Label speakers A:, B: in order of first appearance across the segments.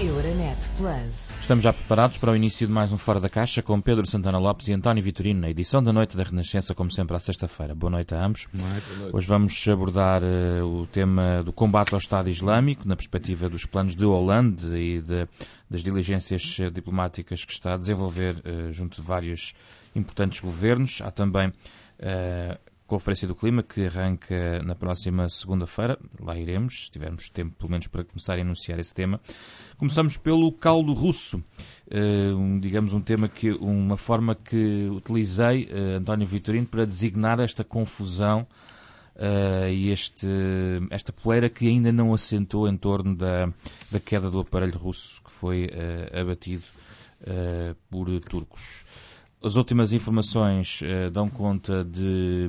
A: Euronet Plus.
B: Estamos já preparados para o início de mais um Fora da Caixa com Pedro Santana Lopes e António Vitorino na edição da Noite da Renascença, como sempre à sexta-feira. Boa noite a ambos.
C: Boa noite.
B: Hoje vamos abordar o tema do combate ao Estado Islâmico na perspectiva dos planos de Hollande e das diligências diplomáticas que está a desenvolver junto de vários importantes governos. Há também Conferência do Clima, que arranca na próxima segunda-feira. Lá iremos, se tivermos tempo, pelo menos, para começar a enunciar esse tema. Começamos pelo caldo russo. Uma forma que utilizei, António Vitorino, para designar esta confusão e esta poeira que ainda não assentou em torno da queda do aparelho russo que foi abatido por turcos. As últimas informações dão conta de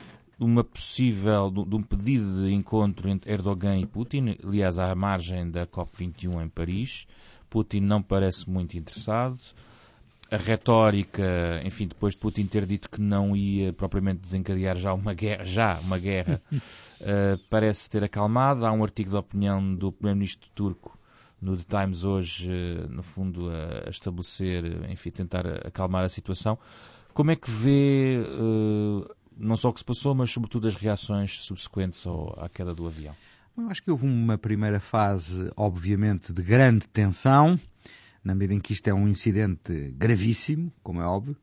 B: um pedido de encontro entre Erdogan e Putin, aliás, à margem da COP21 em Paris. Putin não parece muito interessado. A retórica, enfim, depois de Putin ter dito que não ia propriamente desencadear uma guerra, parece ter acalmado. Há um artigo de opinião do primeiro-ministro turco no The Times hoje, no fundo, a estabelecer, enfim, tentar acalmar a situação. Como é que vê não só o que se passou, mas sobretudo as reações subsequentes à queda do avião?
C: Eu acho que houve uma primeira fase, obviamente, de grande tensão, na medida em que isto é um incidente gravíssimo, como é óbvio,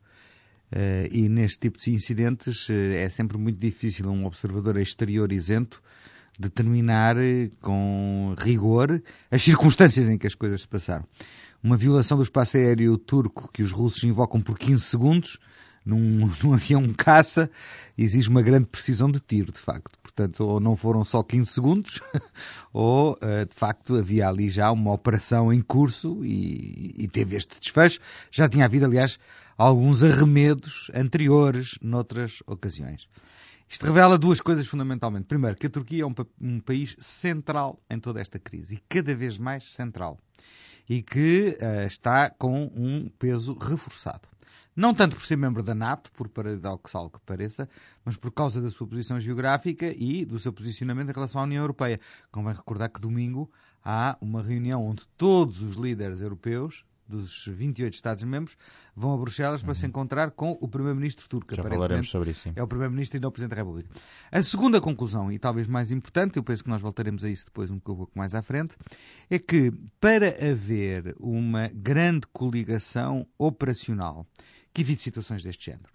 C: e neste tipo de incidentes é sempre muito difícil a um observador exterior isento determinar com rigor as circunstâncias em que as coisas se passaram. Uma violação do espaço aéreo turco que os russos invocam por 15 segundos num avião caça exige uma grande precisão de tiro, de facto. Portanto, ou não foram só 15 segundos, ou, de facto, havia ali já uma operação em curso e teve este desfecho. Já tinha havido, aliás, alguns arremedos anteriores noutras ocasiões. Isto revela duas coisas fundamentalmente. Primeiro, que a Turquia é um país central em toda esta crise, e cada vez mais central, e que está com um peso reforçado. Não tanto por ser membro da NATO, por paradoxal que pareça, mas por causa da sua posição geográfica e do seu posicionamento em relação à União Europeia. Convém recordar que domingo há uma reunião onde todos os líderes europeus dos 28 Estados-membros vão a Bruxelas para se encontrar com o Primeiro-Ministro turco.
B: Já falaremos sobre isso, sim.
C: É o Primeiro-Ministro e não o Presidente da República. A segunda conclusão, e talvez mais importante, eu penso que nós voltaremos a isso depois um pouco mais à frente, é que para haver uma grande coligação operacional que evite situações deste género,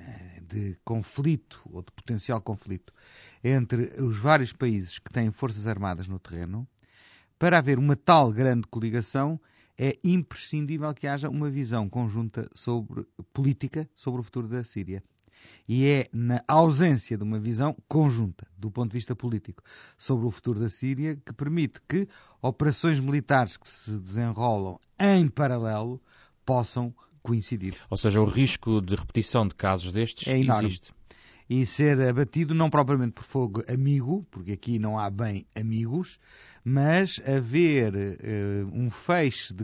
C: de conflito ou de potencial conflito entre os vários países que têm forças armadas no terreno, para haver uma tal grande coligação é imprescindível que haja uma visão conjunta política sobre o futuro da Síria. E é na ausência de uma visão conjunta, do ponto de vista político, sobre o futuro da Síria, que permite que operações militares que se desenrolam em paralelo possam coincidir.
B: Ou seja, o risco de repetição de casos destes existe.
C: E ser abatido não propriamente por fogo amigo, porque aqui não há bem amigos, mas haver um feixe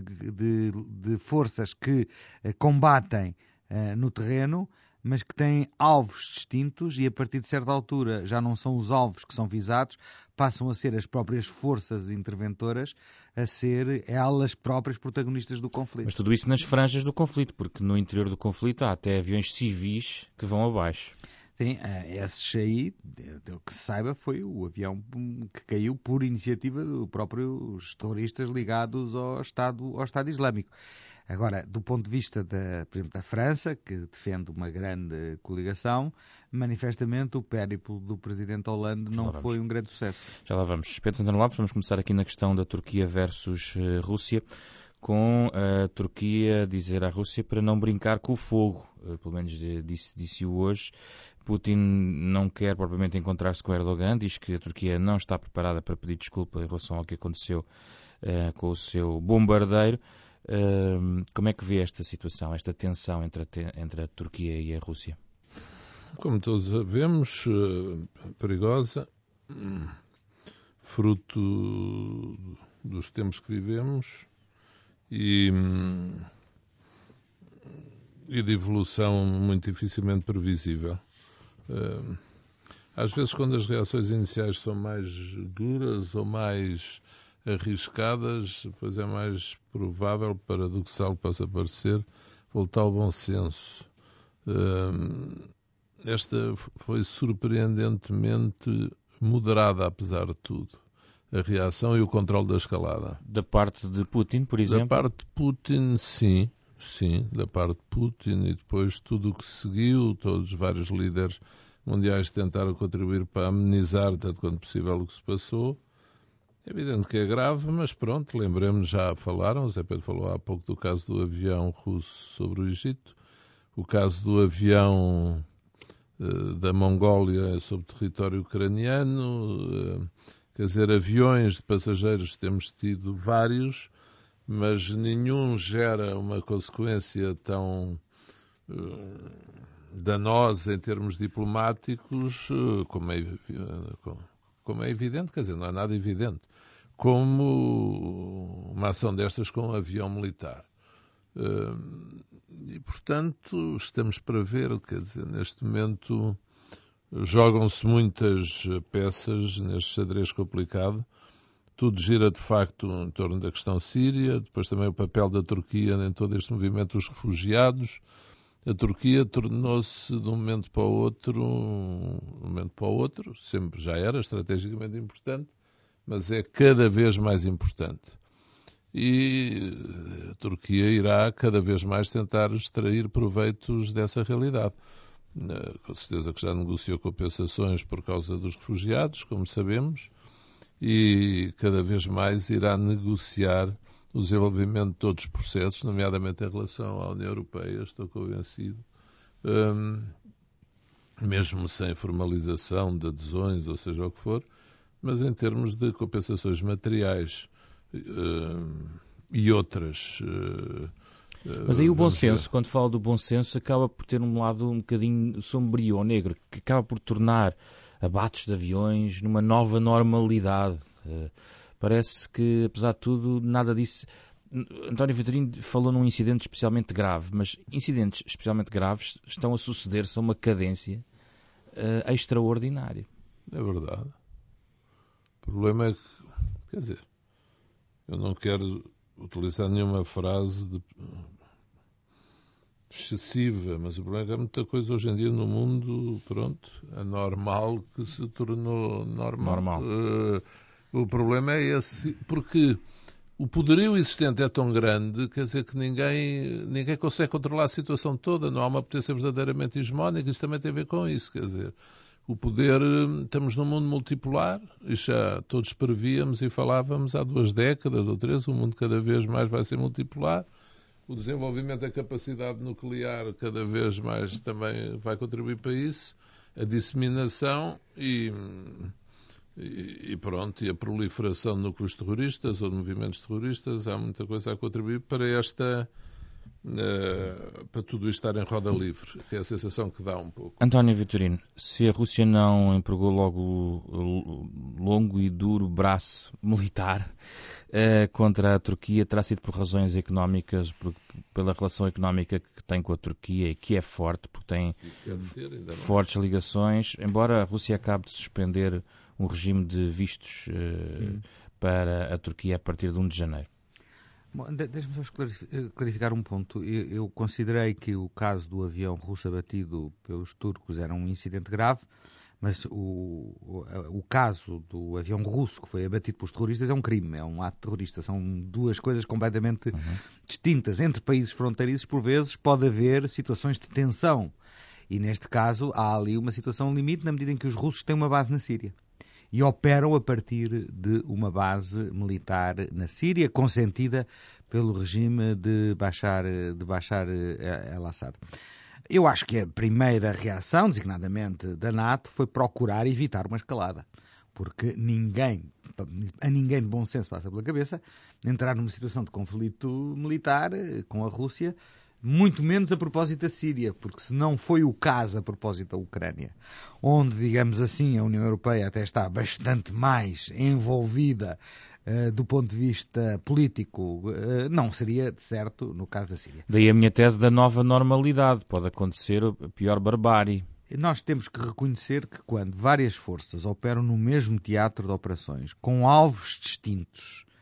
C: de forças que combatem no terreno, mas que têm alvos distintos e a partir de certa altura já não são os alvos que são visados, passam a ser as próprias forças interventoras, a ser elas próprias protagonistas do conflito.
B: Mas tudo isso nas franjas do conflito, porque no interior do conflito há até aviões civis que vão abaixo.
C: Sim, esses aí, do que se saiba, foi o avião que caiu por iniciativa dos próprios terroristas ligados ao Estado Islâmico. Agora, do ponto de vista, por exemplo, da França, que defende uma grande coligação, manifestamente o périplo do presidente Hollande não foi um grande sucesso.
B: Já lá vamos. Pedro Santana Lopes, vamos começar aqui na questão da Turquia versus Rússia, com a Turquia dizer à Rússia para não brincar com o fogo. Pelo menos disse-o hoje. Putin não quer propriamente encontrar-se com Erdogan, diz que a Turquia não está preparada para pedir desculpa em relação ao que aconteceu com o seu bombardeiro. Como é que vê esta situação, esta tensão entre a Turquia e a Rússia?
D: Como todos vemos, perigosa, fruto dos tempos que vivemos e de evolução muito dificilmente previsível. Às vezes, quando as reações iniciais são mais duras ou mais arriscadas, pois é mais provável, paradoxal possa parecer, voltar ao bom senso. Esta foi surpreendentemente moderada, apesar de tudo, a reação e o controle da escalada.
B: Da parte de Putin, por exemplo?
D: Da parte de Putin, sim, da parte de Putin, e depois tudo o que seguiu, todos os vários líderes mundiais tentaram contribuir para amenizar, tanto quanto possível, o que se passou. É evidente que é grave, mas pronto, lembremos, já falaram, o Zé Pedro falou há pouco do caso do avião russo sobre o Egito, o caso do avião da Mongólia sobre território ucraniano, quer dizer, aviões de passageiros temos tido vários, mas nenhum gera uma consequência tão danosa em termos diplomáticos como é evidente, quer dizer, não é nada evidente, como uma ação destas com um avião militar. E, portanto, estamos para ver, quer dizer, neste momento jogam-se muitas peças neste xadrez complicado. Tudo gira, de facto, em torno da questão síria, depois também o papel da Turquia em todo este movimento dos refugiados. A Turquia tornou-se, de um momento para o outro, sempre já era estrategicamente importante, mas é cada vez mais importante. E a Turquia irá cada vez mais tentar extrair proveitos dessa realidade. Com certeza que já negociou compensações por causa dos refugiados, como sabemos, e cada vez mais irá negociar o desenvolvimento de todos os processos, nomeadamente em relação à União Europeia, estou convencido, mesmo sem formalização de adesões, ou seja o que for, mas em termos de compensações materiais e outras.
B: Mas aí o bom senso, quando falo do bom senso, acaba por ter um lado um bocadinho sombrio ou negro, que acaba por tornar abates de aviões numa nova normalidade. Parece que, apesar de tudo, nada disso... António Vitorino falou num incidente especialmente grave, mas incidentes especialmente graves estão a suceder-se a uma cadência extraordinária.
D: É verdade. O problema é que, quer dizer, eu não quero utilizar nenhuma frase excessiva, mas o problema é que há muita coisa hoje em dia no mundo, pronto, anormal, que se tornou normal. O problema é esse, porque o poderio existente é tão grande, quer dizer que ninguém consegue controlar a situação toda, não há uma potência verdadeiramente hegemónica, isso também tem a ver com isso, quer dizer, o poder, estamos num mundo multipolar, e já todos prevíamos e falávamos há 2 décadas ou 3, o mundo cada vez mais vai ser multipolar, o desenvolvimento da capacidade nuclear cada vez mais também vai contribuir para isso, a disseminação e pronto, e a proliferação de núcleos terroristas ou de movimentos terroristas, há muita coisa a contribuir para para tudo isto estar em roda livre, que é a sensação que dá um pouco.
B: António Vitorino, se a Rússia não empregou logo longo e duro braço militar contra a Turquia, terá sido por razões económicas, pela relação económica que tem com a Turquia e que é forte, porque tem fortes ligações, embora a Rússia acabe de suspender um regime de vistos para a Turquia a partir de 1 de janeiro.
C: Bom, deixe-me só clarificar um ponto. Eu considerei que o caso do avião russo abatido pelos turcos era um incidente grave, mas o caso do avião russo que foi abatido pelos terroristas é um crime, é um ato terrorista. São duas coisas completamente distintas. Entre países fronteiriços, por vezes, pode haver situações de tensão. E, neste caso, há ali uma situação limite na medida em que os russos têm uma base na Síria. E operam a partir de uma base militar na Síria, consentida pelo regime de Bashar al-Assad. Eu acho que a primeira reação, designadamente da NATO, foi procurar evitar uma escalada. Porque a ninguém de bom senso passa pela cabeça entrar numa situação de conflito militar com a Rússia, muito menos a propósito da Síria, porque se não foi o caso a propósito da Ucrânia, onde, digamos assim, a União Europeia até está bastante mais envolvida do ponto de vista político, não seria, de certo, no caso da Síria.
B: Daí a minha tese da nova normalidade. Pode acontecer a pior barbárie.
C: Nós temos que reconhecer que quando várias forças operam no mesmo teatro de operações, com alvos distintos,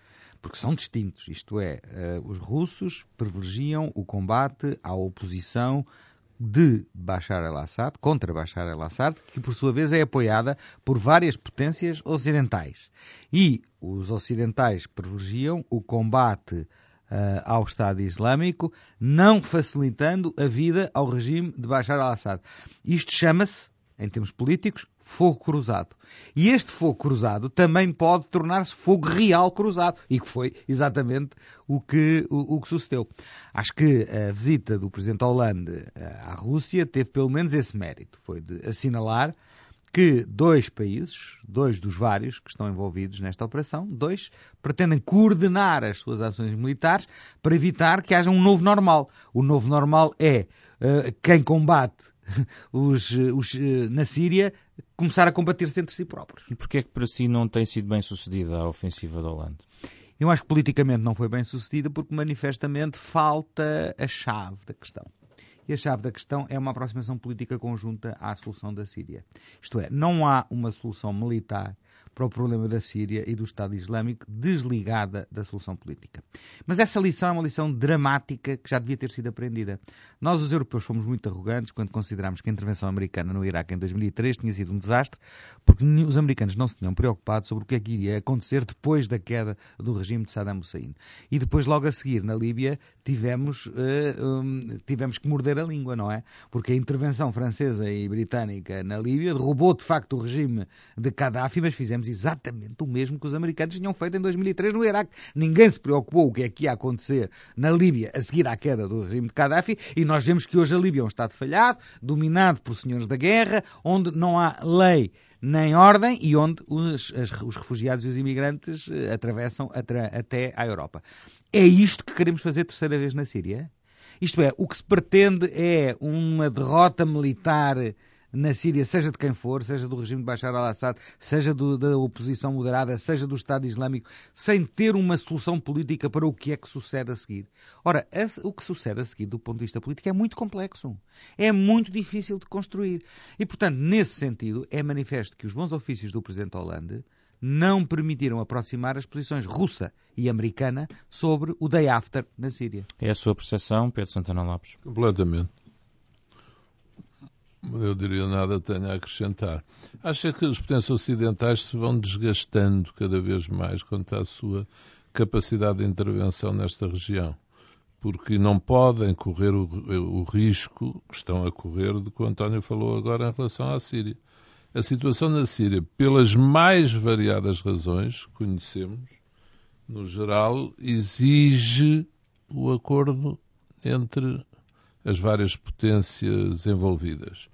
C: porque são distintos. Isto é, os russos privilegiam o combate à oposição de Bashar al-Assad, contra Bashar al-Assad, que por sua vez é apoiada por várias potências ocidentais. E os ocidentais privilegiam o combate ao Estado Islâmico, não facilitando a vida ao regime de Bashar al-Assad. Isto chama-se, em termos políticos, fogo cruzado. E este fogo cruzado também pode tornar-se fogo real cruzado, e que foi exatamente o que sucedeu. Acho que a visita do presidente Hollande à Rússia teve pelo menos esse mérito, foi de assinalar que 2 países, 2 dos vários que estão envolvidos nesta operação, 2 pretendem coordenar as suas ações militares para evitar que haja um novo normal. O novo normal é quem combate na Síria começar a combater-se entre si próprios.
B: E porquê é que para si não tem sido bem sucedida a ofensiva de Hollande?
C: Eu acho que politicamente não foi bem sucedida porque manifestamente falta a chave da questão. E a chave da questão é uma aproximação política conjunta à solução da Síria. Isto é, não há uma solução militar para o problema da Síria e do Estado Islâmico desligada da solução política. Mas essa lição é uma lição dramática que já devia ter sido aprendida. Nós, os europeus, fomos muito arrogantes quando consideramos que a intervenção americana no Iraque em 2003 tinha sido um desastre, porque os americanos não se tinham preocupado sobre o que é que iria acontecer depois da queda do regime de Saddam Hussein. E depois, logo a seguir, na Líbia, tivemos que morder a língua, não é? Porque a intervenção francesa e britânica na Líbia derrubou, de facto, o regime de Gaddafi, mas fizemos exatamente o mesmo que os americanos tinham feito em 2003 no Iraque. Ninguém se preocupou o que é que ia acontecer na Líbia a seguir à queda do regime de Gaddafi, e nós vemos que hoje a Líbia é um Estado falhado, dominado por senhores da guerra, onde não há lei nem ordem e onde os refugiados e os imigrantes atravessam até à Europa. É isto que queremos fazer terceira vez na Síria? Isto é, o que se pretende é uma derrota militar na Síria, seja de quem for, seja do regime de Bashar al-Assad, seja da oposição moderada, seja do Estado Islâmico, sem ter uma solução política para o que é que sucede a seguir. Ora, o que sucede a seguir do ponto de vista político é muito complexo. É muito difícil de construir. E, portanto, nesse sentido, é manifesto que os bons ofícios do presidente Hollande não permitiram aproximar as posições russa e americana sobre o day after na Síria.
B: É a sua percepção, Pedro Santana Lopes?
D: Completamente. Eu diria nada tenho a acrescentar. Acho que as potências ocidentais se vão desgastando cada vez mais quanto à sua capacidade de intervenção nesta região, porque não podem correr o risco que estão a correr de que o António falou agora em relação à Síria. A situação na Síria, pelas mais variadas razões que conhecemos, no geral, exige o acordo entre as várias potências envolvidas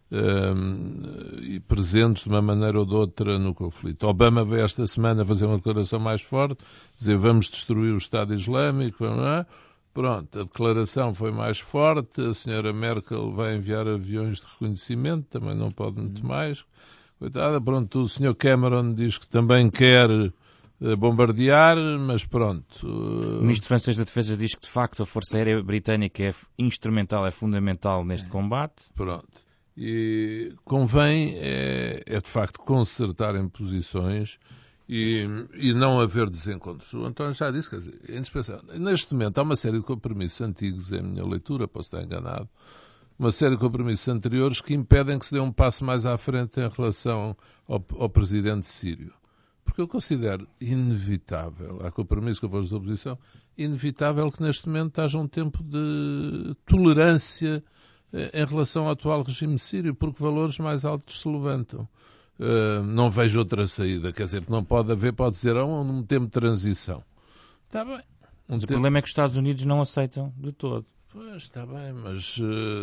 D: e presentes de uma maneira ou de outra no conflito. Obama veio esta semana fazer uma declaração mais forte, dizer vamos destruir o Estado Islâmico, não é? Pronto, a declaração foi mais forte, a senhora Merkel vai enviar aviões de reconhecimento, também não pode muito mais. Coitada, pronto, o senhor Cameron diz que também quer bombardear, mas pronto.
B: O ministro francês da Defesa diz que, de facto, a Força Aérea Britânica é instrumental, é fundamental neste combate.
D: Pronto. E convém, de facto, concertarem posições e não haver desencontros. O António já disse, quer dizer, é indispensável. Neste momento há uma série de compromissos antigos, é a minha leitura, posso estar enganado, uma série de compromissos anteriores que impedem que se dê um passo mais à frente em relação ao presidente sírio. Porque eu considero inevitável, há compromisso com a voz da oposição, inevitável que neste momento haja um tempo de tolerância em relação ao atual regime sírio, porque valores mais altos se levantam. Não vejo outra saída, quer dizer, não pode haver, pode dizer, um tempo de transição. Está bem.
B: Mas o problema é que os Estados Unidos não aceitam de todo.
D: Pois, está bem, mas...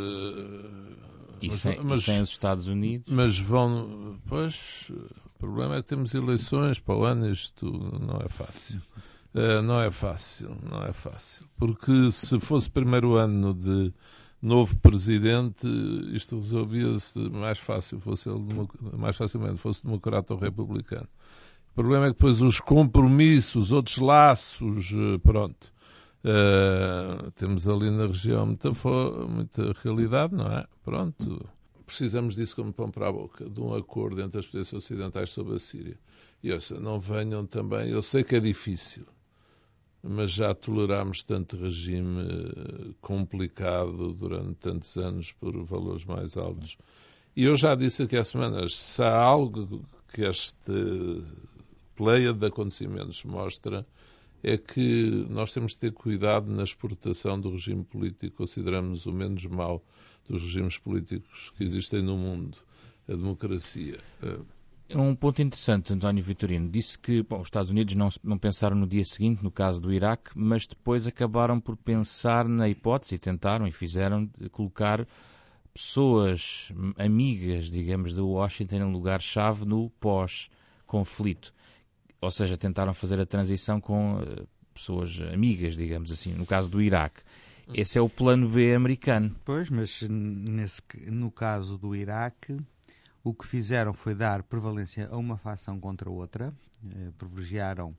B: sem os Estados Unidos?
D: Mas vão... Pois, o problema é que temos eleições para o ano, isto não é fácil. Não é fácil. Porque se fosse primeiro ano de novo presidente, isto resolvia-se mais facilmente, fosse democrata ou republicano. O problema é que depois os compromissos, outros laços, pronto. Temos ali na região muita realidade, não é? Pronto. Precisamos disso como pão para a boca, de um acordo entre as potências ocidentais sobre a Síria. E não venham também, eu sei que é difícil, mas já tolerámos tanto regime complicado durante tantos anos por valores mais altos. E eu já disse aqui há semanas, se há algo que este pleia de acontecimentos mostra, é que nós temos de ter cuidado na exportação do regime político, consideramos o menos mau dos regimes políticos que existem no mundo, a democracia.
B: Um ponto interessante, António Vitorino, disse que os Estados Unidos não pensaram no dia seguinte, no caso do Iraque, mas depois acabaram por pensar na hipótese, e tentaram e fizeram, colocar pessoas amigas, digamos, de Washington em lugar-chave no pós-conflito. Ou seja, tentaram fazer a transição com pessoas amigas, digamos assim, no caso do Iraque. Esse é o plano B americano.
C: Pois, mas no caso do Iraque, o que fizeram foi dar prevalência a uma facção contra a outra, privilegiaram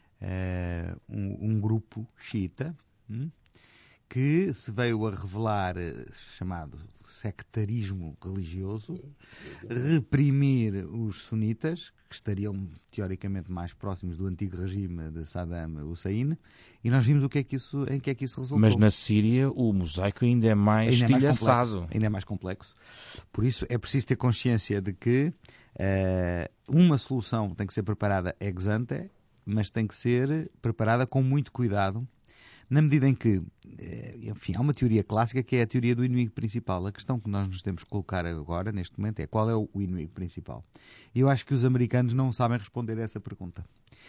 C: um grupo xiita, que se veio a revelar chamado sectarismo religioso, reprimir os sunitas, que estariam teoricamente mais próximos do antigo regime de Saddam Hussein, e nós vimos em que é que isso resultou.
B: Mas na Síria o mosaico ainda é mais estilhaçado.
C: Ainda é mais complexo. Por isso é preciso ter consciência de que uma solução tem que ser preparada ex ante, mas tem que ser preparada com muito cuidado, na medida em que, enfim, há uma teoria clássica que é a teoria do inimigo principal. A questão que nós nos temos que colocar agora, neste momento, é qual é o inimigo principal. E eu acho que os americanos não sabem responder a essa pergunta.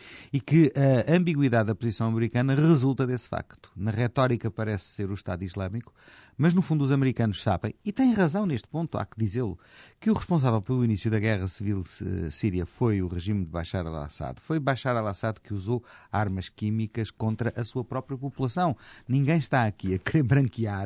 C: E que a ambiguidade da posição americana resulta desse facto. Na retórica parece ser o Estado Islâmico, mas no fundo os americanos sabem, e têm razão neste ponto, há que dizê-lo, que o responsável pelo início da guerra civil síria foi o regime de Bashar al-Assad. Foi Bashar al-Assad que usou armas químicas contra a sua própria população. Ninguém está aqui a querer branquear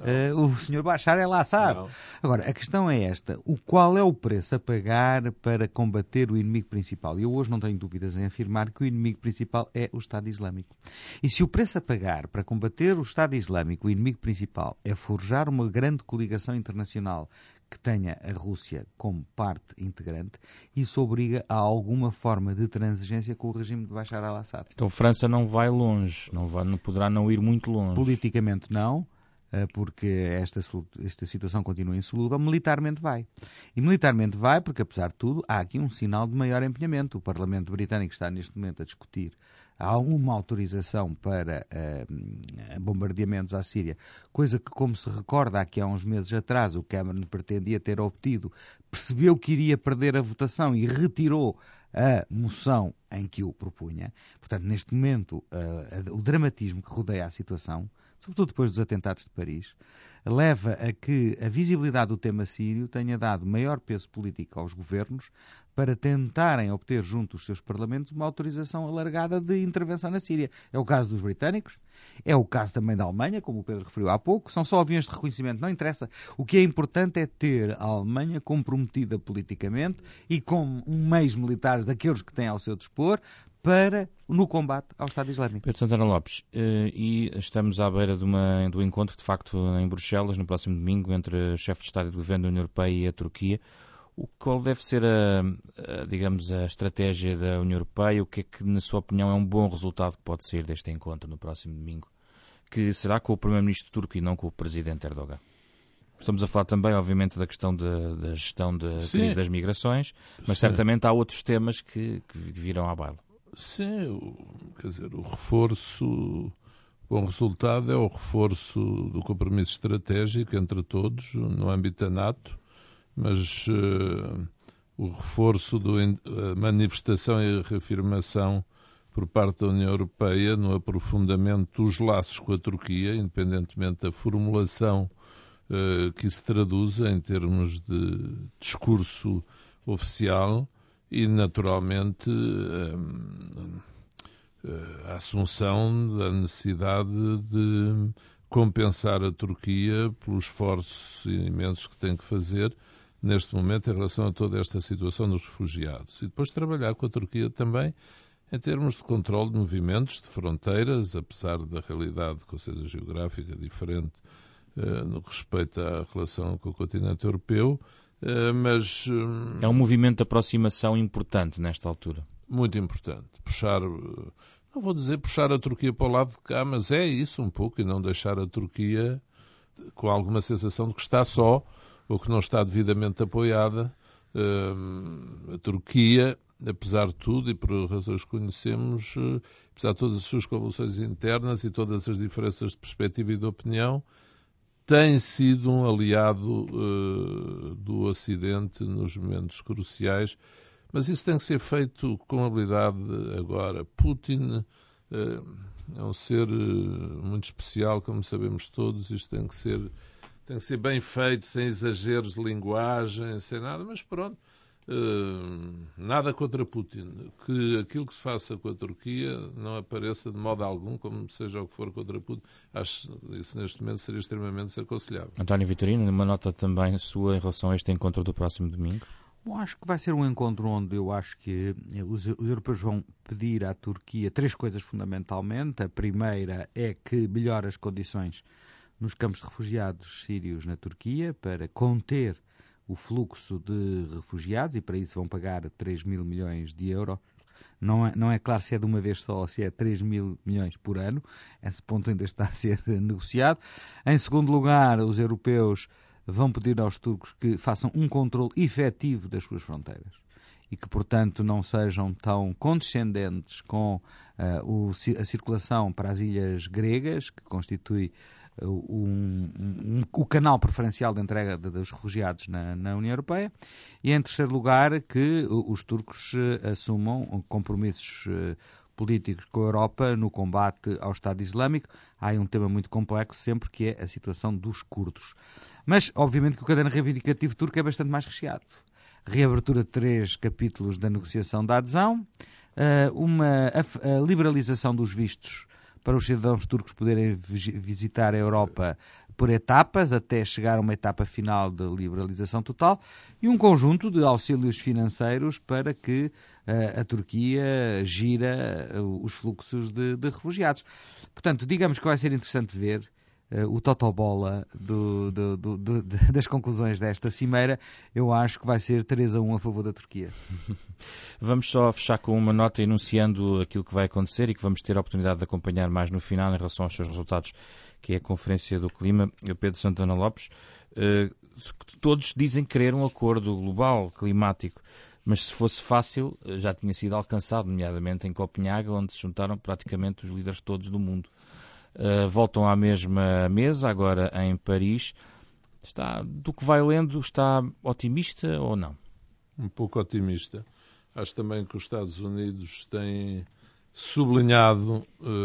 C: o Sr. Bashar al-Assad. Não. Agora, a questão é esta. Qual é o preço a pagar para combater o inimigo principal? E eu hoje não tenho dúvidas em afirmar que o inimigo principal é o Estado Islâmico. E se o preço a pagar para combater o Estado Islâmico, o inimigo principal, é forjar uma grande coligação internacional que tenha a Rússia como parte integrante, isso obriga a alguma forma de transigência com o regime de Bashar al-Assad.
B: Então a França não vai longe, não poderá não ir muito longe.
C: Politicamente não, porque esta situação continua insolúvel. Militarmente vai. E militarmente vai porque, apesar de tudo, há aqui um sinal de maior empenhamento. O Parlamento Britânico está neste momento a discutir alguma autorização para bombardeamentos à Síria, coisa que, como se recorda, aqui há uns meses atrás o Cameron pretendia ter obtido, percebeu que iria perder a votação e retirou a moção em que o propunha. Portanto, neste momento, o dramatismo que rodeia a situação, sobretudo depois dos atentados de Paris, leva a que a visibilidade do tema sírio tenha dado maior peso político aos governos para tentarem obter junto dos seus parlamentos uma autorização alargada de intervenção na Síria. É o caso dos britânicos, é o caso também da Alemanha, como o Pedro referiu há pouco. São só aviões de reconhecimento, não interessa. O que é importante é ter a Alemanha comprometida politicamente e com meios militares daqueles que tem ao seu dispor no combate ao Estado Islâmico.
B: Pedro Santana Lopes, e estamos à beira do encontro, de facto, em Bruxelas, no próximo domingo, entre o chefe de Estado e de Governo da União Europeia e a Turquia. Qual deve ser digamos, a estratégia da União Europeia? O que é que, na sua opinião, é um bom resultado que pode sair deste encontro no próximo domingo? Que será com o Primeiro-Ministro turco e não com o Presidente Erdogan? Estamos a falar também, obviamente, da questão da gestão da crise das migrações, mas certamente há outros temas que virão à baila.
D: Sim, quer dizer, o bom resultado é o reforço do compromisso estratégico entre todos no âmbito da NATO, mas o reforço da manifestação e reafirmação por parte da União Europeia no aprofundamento dos laços com a Turquia, independentemente da formulação que isso traduza em termos de discurso oficial, e, naturalmente, a assunção da necessidade de compensar a Turquia pelos esforços imensos que tem que fazer neste momento em relação a toda esta situação dos refugiados. E depois trabalhar com a Turquia também em termos de controle de movimentos, de fronteiras, apesar da realidade, com certeza geográfica, diferente no que respeita à relação com o continente europeu, mas
B: é um movimento de aproximação importante nesta altura.
D: Muito importante. Puxar, não vou dizer puxar a Turquia para o lado de cá, mas é isso um pouco, e não deixar a Turquia com alguma sensação de que está só ou que não está devidamente apoiada. A Turquia, apesar de tudo e por razões que conhecemos, apesar de todas as suas convulsões internas e todas as diferenças de perspectiva e de opinião, tem sido um aliado do Ocidente nos momentos cruciais, mas isso tem que ser feito com habilidade agora. Putin é um ser muito especial, como sabemos todos, isto tem que ser bem feito, sem exageros de linguagem, sem nada, mas pronto, nada contra Putin. Que aquilo que se faça com a Turquia não apareça de modo algum, como seja o que for contra Putin. Acho que isso neste momento seria extremamente desaconselhável.
B: António Vitorino, uma nota também sua em relação a este encontro do próximo domingo?
C: Bom, acho que vai ser um encontro onde eu acho que os europeus vão pedir à Turquia 3 coisas fundamentalmente. A primeira é que melhore as condições nos campos de refugiados sírios na Turquia para conter o fluxo de refugiados, e para isso vão pagar 3 mil milhões de euros. Não é claro se é de uma vez só ou se é 3 mil milhões por ano. Esse ponto ainda está a ser negociado. Em segundo lugar, os europeus vão pedir aos turcos que façam um controle efetivo das suas fronteiras e que, portanto, não sejam tão condescendentes com a circulação para as ilhas gregas, que constitui o canal preferencial de entrega dos refugiados na União Europeia. E, em terceiro lugar, que os turcos assumam compromissos políticos com a Europa no combate ao Estado Islâmico. Há aí um tema muito complexo sempre, que é a situação dos curdos. Mas, obviamente, que o caderno reivindicativo turco é bastante mais recheado. Reabertura de 3 capítulos da negociação da adesão, a liberalização dos vistos para os cidadãos turcos poderem visitar a Europa por etapas, até chegar a uma etapa final de liberalização total, e um conjunto de auxílios financeiros para que a Turquia gira os fluxos de refugiados. Portanto, digamos que vai ser interessante ver o totobola das conclusões desta cimeira. Eu acho que vai ser 3-1 a favor da Turquia.
B: Vamos só fechar com uma nota enunciando aquilo que vai acontecer e que vamos ter a oportunidade de acompanhar mais no final em relação aos seus resultados, que é a Conferência do Clima. Pedro Santana Lopes, todos dizem querer um acordo global climático, mas se fosse fácil já tinha sido alcançado, nomeadamente em Copenhague, onde se juntaram praticamente os líderes todos do mundo. Voltam à mesma mesa, agora em Paris. Do que vai lendo, está otimista ou não?
D: Um pouco otimista. Acho também que os Estados Unidos têm sublinhado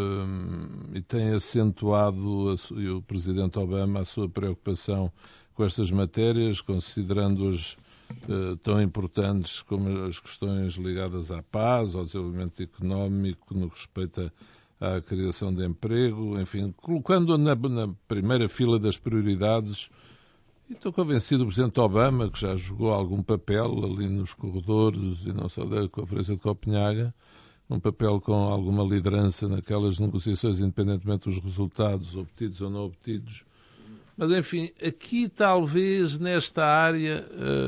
D: e têm acentuado, e o Presidente Obama, a sua preocupação com estas matérias, considerando-as tão importantes como as questões ligadas à paz, ao desenvolvimento económico, no que respeita à criação de emprego, enfim, colocando na primeira fila das prioridades. E estou convencido do Presidente Obama, que já jogou algum papel ali nos corredores, e não só da Conferência de Copenhague, um papel com alguma liderança naquelas negociações, independentemente dos resultados obtidos ou não obtidos. Mas, enfim, aqui talvez nesta área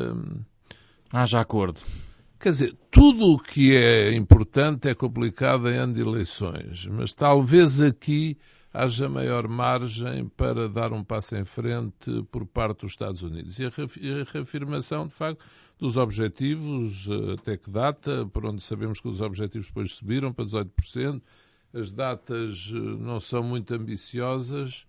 B: haja acordo.
D: Quer dizer, tudo o que é importante é complicado em ano de eleições, mas talvez aqui haja maior margem para dar um passo em frente por parte dos Estados Unidos. E a reafirmação, de facto, dos objetivos, até que data, por onde sabemos que os objetivos depois subiram para 18%, as datas não são muito ambiciosas.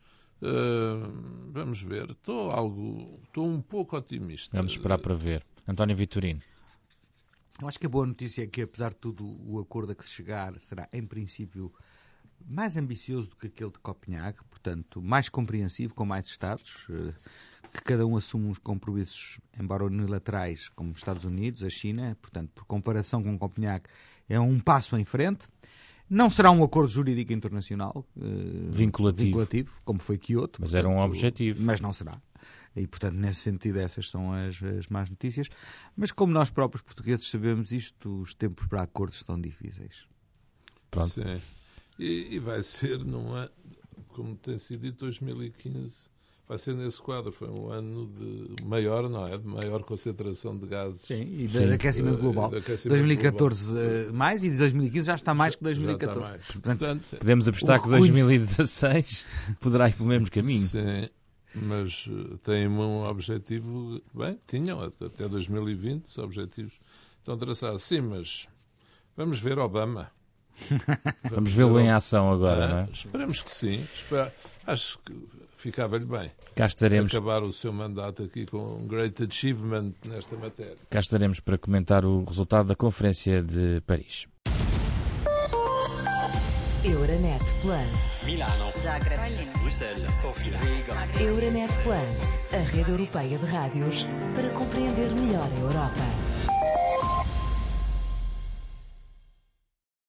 D: Vamos ver, estou um pouco otimista.
B: Vamos esperar para ver. António Vitorino.
C: Eu acho que a boa notícia é que, apesar de tudo, o acordo a que se chegar será, em princípio, mais ambicioso do que aquele de Copenhague, portanto, mais compreensivo, com mais Estados, que cada um assume uns compromissos, embora unilaterais, como os Estados Unidos, a China, portanto, por comparação com Copenhague, é um passo em frente. Não será um acordo jurídico internacional vinculativo, como foi Kyoto.
B: Mas era um objetivo.
C: Mas não será. E, portanto, nesse sentido, essas são as más notícias. Mas, como nós próprios portugueses sabemos isto, os tempos para acordos estão difíceis.
D: Pronto. Sim. E vai ser, não é, como tem sido dito, 2015, vai ser nesse quadro. Foi um ano de maior, não é? De maior concentração de gases.
C: Sim, e de aquecimento global. 2014 mais, e de 2015 já está mais que 2014.
D: Já está mais. Portanto,
B: podemos apostar que 2016 poderá ir pelo mesmo caminho.
D: Sim, mas têm um objetivo... Bem, tinham até 2020 os objetivos estão traçados. Sim, mas vamos ver Obama.
B: Vamos vê-lo em ação agora, não é?
D: Esperemos que sim. Acho que ficava-lhe bem.
B: Cá estaremos.
D: Acabar o seu mandato aqui com um great achievement nesta matéria.
B: Cá estaremos para comentar o resultado da Conferência de Paris.
A: Euronet Plus.
E: Milano.
A: Zagreb.
E: Bruxelas. Sofia. Riga.
A: Euronet Plus, a rede europeia de rádios para compreender melhor a Europa.